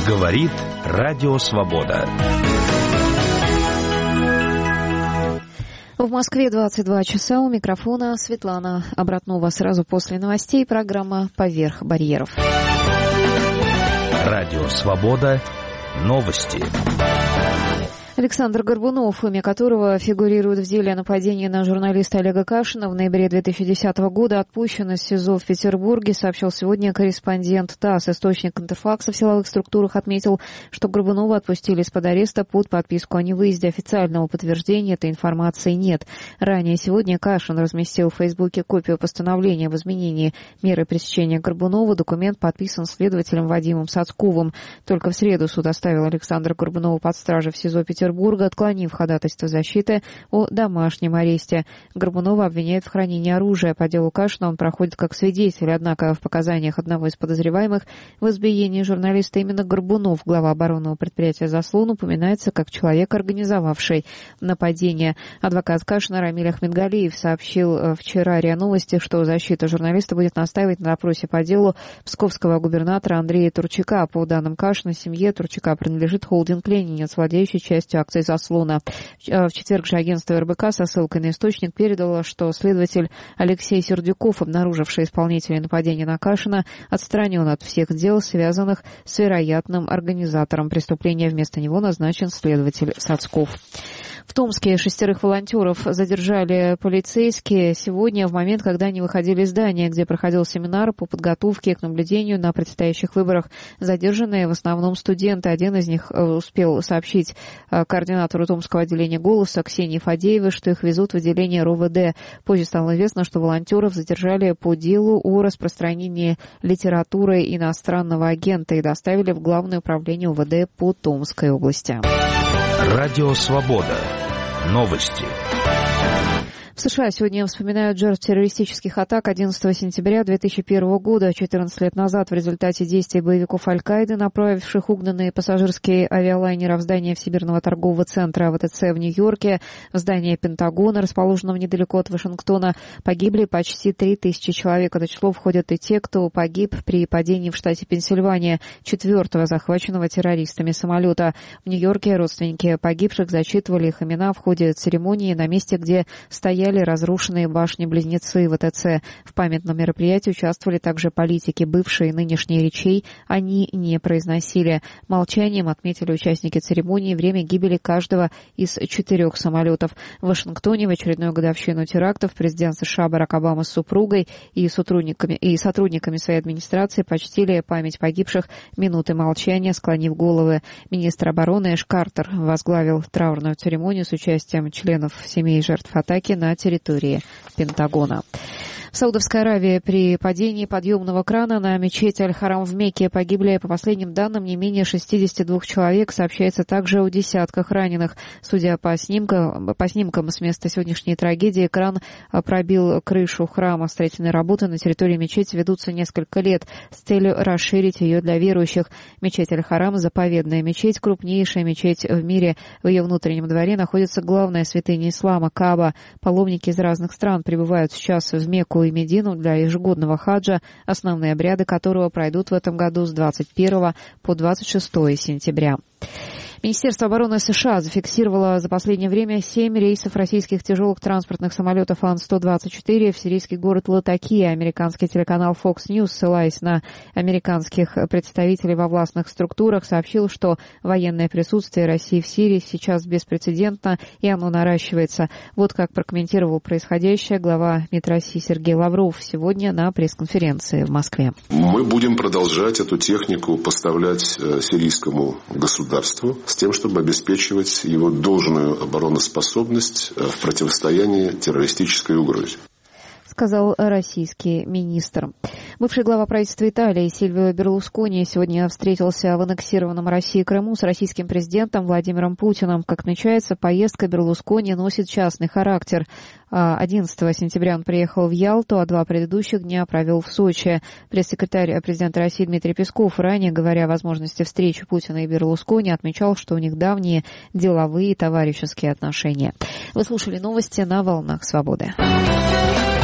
Говорит Радио Свобода. В Москве 22 часа. У микрофона Светлана Обратнова. Сразу после новостей программа «Поверх барьеров». Радио Свобода. Новости. Александр Горбунов, имя которого фигурирует в деле о нападении на журналиста Олега Кашина в ноябре 2010 года, отпущен из СИЗО в Петербурге, сообщил сегодня корреспондент ТАСС. Источник Интерфакса в силовых структурах отметил, что Горбунова отпустили из-под ареста под подписку о невыезде. Официального подтверждения этой информации нет. Ранее сегодня Кашин разместил в Фейсбуке копию постановления об изменении меры пресечения Горбунова. Документ подписан следователем Вадимом Сацковым. Только в среду суд оставил Александра Горбунова под стражей в СИЗО Петербурга, отклонив ходатайство защиты о домашнем аресте. Горбунова обвиняют в хранении оружия. По делу Кашина он проходит как свидетель, однако в показаниях одного из подозреваемых в избиении журналиста именно Горбунов, глава оборонного предприятия «Заслон», упоминается как человек, организовавший нападение. Адвокат Кашина Рамиль Ахмедгалиев сообщил вчера РИА Новости, что защита журналиста будет настаивать на допросе по делу псковского губернатора Андрея Турчака. По данным Кашина, семье Турчака принадлежит холдинг «Ленинец», владеющий частью акций «Заслона». В четверг же агентство РБК со ссылкой на источник передало, что следователь Алексей Сердюков, обнаруживший исполнителя нападения на Кашина, отстранен от всех дел, связанных с вероятным организатором преступления. Вместо него назначен следователь Сацков. В Томске 6 волонтеров задержали полицейские сегодня в момент, когда они выходили из здания, где проходил семинар по подготовке к наблюдению на предстоящих выборах. Задержанные в основном студенты. Один из них успел сообщить координатору Томского отделения «Голоса» Ксении Фадеевой, что их везут в отделение РОВД. Позже стало известно, что волонтеров задержали по делу о распространении литературы иностранного агента и доставили в Главное управление УВД по Томской области. Радио Свобода. Новости. В США сегодня вспоминают жертв террористических атак 11 сентября 2001 года, 14 лет назад, в результате действий боевиков Аль-Каиды, направивших угнанные пассажирские авиалайнеры в здание Всемирного торгового центра ВТЦ в Нью-Йорке, в здании Пентагона, расположенном недалеко от Вашингтона, погибли почти 3000 человек. В это число входят и те, кто погиб при падении в штате Пенсильвания 4-го захваченного террористами самолета. В Нью-Йорке родственники погибших зачитывали их имена в ходе церемонии на месте, где стояли разрушенные башни-близнецы ВТЦ. В памятном мероприятии участвовали также политики. Бывшие и нынешние речей они не произносили. Молчанием отметили участники церемонии время гибели каждого из 4 самолетов. В Вашингтоне в очередную годовщину терактов президент США Барак Обама с супругой и сотрудниками своей администрации почтили память погибших минуты молчания, склонив головы. Министр обороны Эш Картер возглавил траурную церемонию с участием членов семей жертв атаки на территории Пентагона. В Саудовской Аравии при падении подъемного крана на мечеть Аль-Харам в Мекке погибли, по последним данным, не менее 62 человек. Сообщается также о десятках раненых. Судя по снимкам с места сегодняшней трагедии, кран пробил крышу храма. Строительные работы на территории мечети ведутся несколько лет с целью расширить ее для верующих. Мечеть Аль-Харам — заповедная мечеть, крупнейшая мечеть в мире. В ее внутреннем дворе находится главная святыня ислама — Кааба. Паломники из разных стран прибывают сейчас в Мекку и Медину для ежегодного хаджа, основные обряды которого пройдут в этом году с 21 по 26 сентября. Министерство обороны США зафиксировало за последнее время 7 рейсов российских тяжелых транспортных самолетов Ан-124 в сирийский город Латакия. Американский телеканал Fox News, ссылаясь на американских представителей во властных структурах, сообщил, что военное присутствие России в Сирии сейчас беспрецедентно, и оно наращивается. Вот как прокомментировал происходящее глава МИД России Сергей Лавров сегодня на пресс-конференции в Москве. Мы будем продолжать эту технику поставлять сирийскому государству с тем, чтобы обеспечивать его должную обороноспособность в противостоянии террористической угрозе, сказал российский министр. Бывший глава правительства Италии Сильвио Берлускони сегодня встретился в аннексированном Россией Крыму с российским президентом Владимиром Путиным. Как отмечается, поездка Берлускони носит частный характер. 11 сентября он приехал в Ялту, а 2 предыдущих дня провел в Сочи. Пресс-секретарь президента России Дмитрий Песков, ранее говоря о возможности встречи Путина и Берлускони, отмечал, что у них давние деловые и товарищеские отношения. Вы слушали новости на «Волнах Свободы».